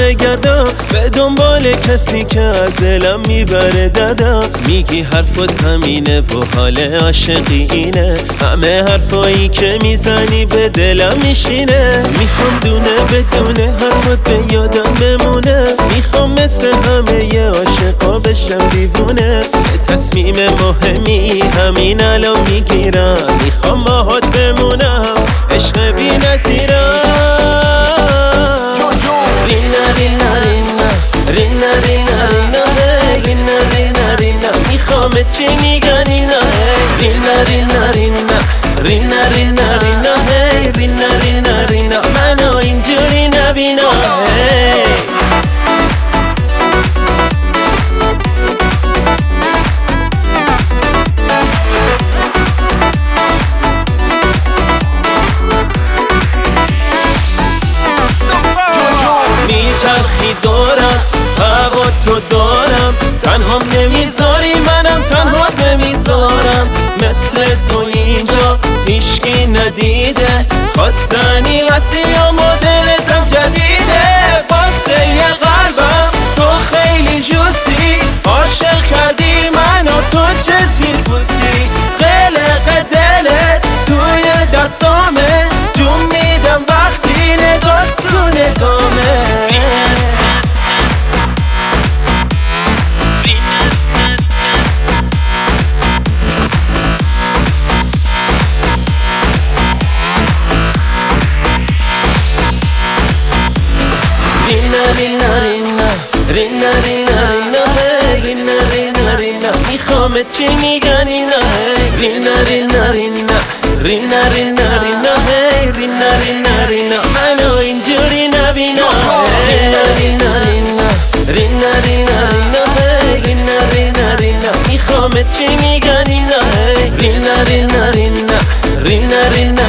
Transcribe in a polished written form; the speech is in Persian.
گردم به دنبال کسی که از دلم میبره دردم. میگی حرفت همینه و حال عاشقی اینه، همه حرفایی که میزنی به دلم میشینه. میخوام دونه بدونه حرفت به یادم بمونه، میخوام مثل همه ی عاشقا بشم دیوونه. تصمیم مهمی همین الان میگیرم، میخوام باهات بمونم عشق بی نظیرم. رینا رینا رینا رینا رینا رینا رینا رینا رینا میخوام چی میگن اینا؟ رینا رینا رینا رینا رینا رینا رینا رینا رینا منو اینجوری نبینا. میچرخی دورم هوا تو دارم، تنهام نمیذاری منم تنها نمیذارم. مثل تو اینجا هیشکی ندیده، خواستنی هستی یا مدلتم جدیده. واسه یه قلبم تو خیلی جوسی، عاشق کردی منو تو چه زیرپوسی. قلق دلت توی دستامه، جون میدم وقتی نگاه تو نگامه. رینا رینا رینا رینا رینا رینا رینا رینا میخوام چی میگن اینا؟ رینا رینا رینا رینا رینا رینا رینا رینا رینا منو اینجوری نبینا. رینا رینا رینا رینا رینا رینا رینا رینا رینا میخوام چی میگن اینا؟ رینا رینا رینا رینا رینا